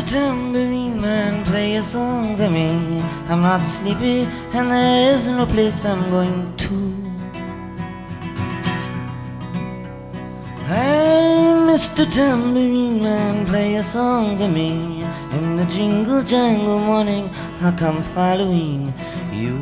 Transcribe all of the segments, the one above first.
Tambourine Man, play a song for me. I'm not sleepy and there is no place I'm going to. Hey, Mr. Tambourine Man, play a song for me. In the jingle jangle morning I'll come following you.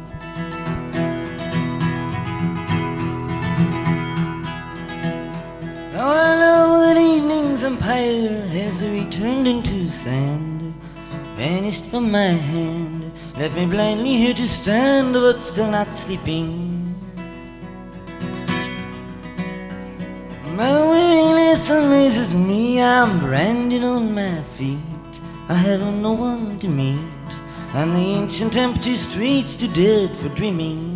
Now I know that evening's empire has returned into sand, vanished from my hand, left me blindly here to stand, but still not sleeping. My weariness amazes me, I'm branded on my feet, I have no one to meet, on the ancient empty streets too dead for dreaming.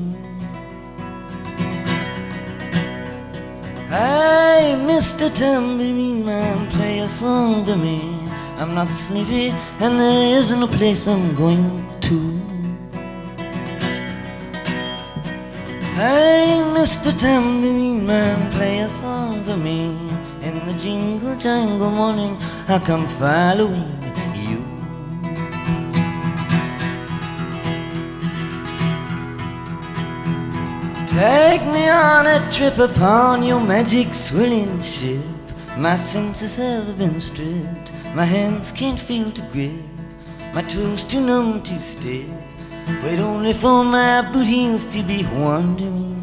Hey, Mr. Tambourine Man, play a song for me. I'm not sleepy and there isn't a place I'm going to. Hey, Mr. Tambourine Man, play a song for me. In the jingle jangle morning I'll come following you. Take me on a trip upon your magic swirling ship. My senses have been stripped, my hands can't feel to grip, my toes too numb to step. Wait only for my boot heels to be wandering.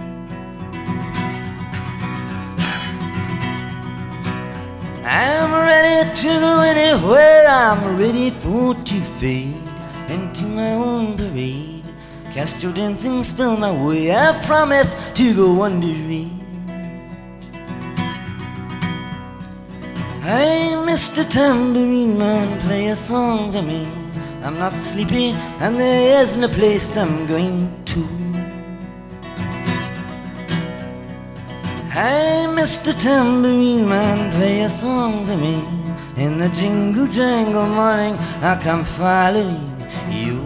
I'm ready to go anywhere, I'm ready for to fade into my own parade. Cast your dancing spell my way, I promise to go under it. Hey, Mr. Tambourine Man, play a song for me. I'm not sleepy and there isn't a place I'm going to. Hey, Mr. Tambourine Man, play a song for me. In the jingle jangle morning I'll come following you.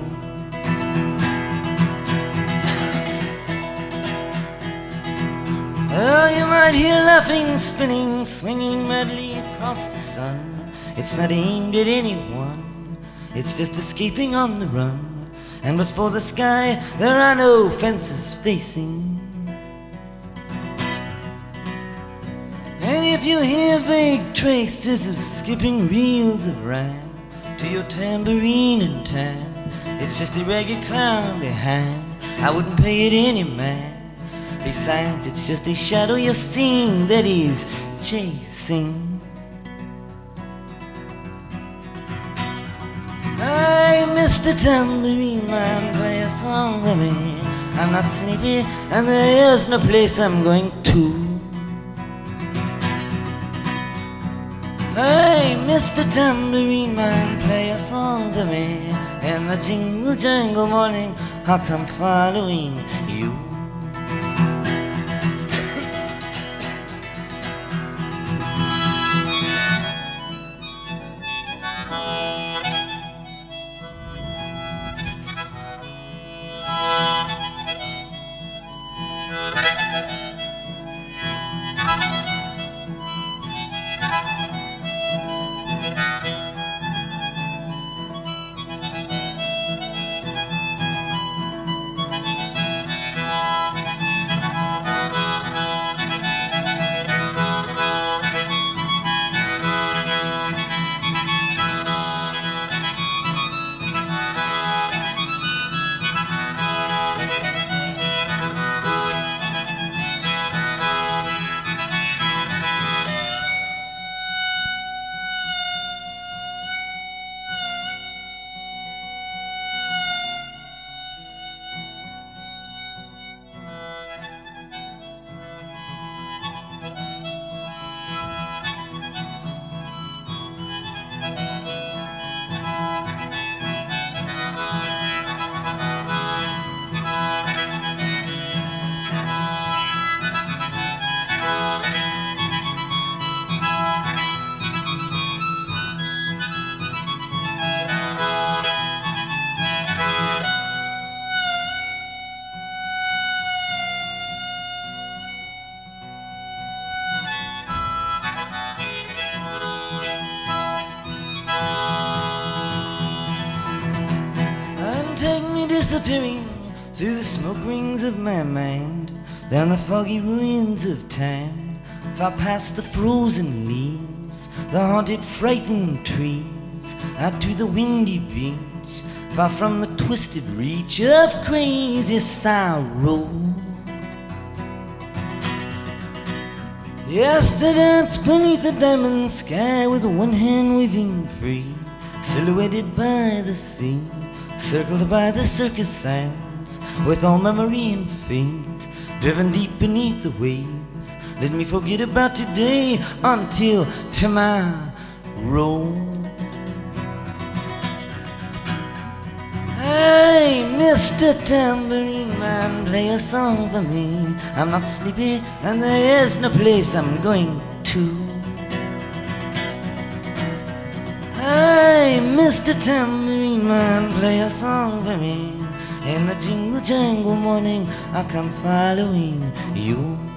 Oh, you might hear laughing, spinning, swinging madly across the sun. It's not aimed at anyone, it's just escaping on the run. And but for the sky, there are no fences facing. And if you hear vague traces of skipping reels of rhyme to your tambourine in time, it's just a ragged clown behind. I wouldn't pay it any mind. Besides, it's just a shadow you're seeing that he's chasing. Hey, Mr. Tambourine Man, play a song for me. I'm not sleepy and there is no place I'm going to. Hey, Mr. Tambourine Man, play a song for me. In the jingle jangle morning I'll come following you. disappearing through the smoke rings of my mind, down the foggy ruins of time, far past the frozen leaves, the haunted, frightened trees, out to the windy beach, far from the twisted reach of crazy sorrow. Yes, to dance beneath the diamond sky with one hand waving free, silhouetted by the sea, circled by the circus signs, with all memory and fate driven deep beneath the waves. Let me forget about today until tomorrow. Hey, Mr. Tambourine Man, play a song for me. I'm not sleepy and there is no place I'm going to. Hey, Mr. Tambourine Man, play a song for me. In the jingle jangle morning, I'll come following you.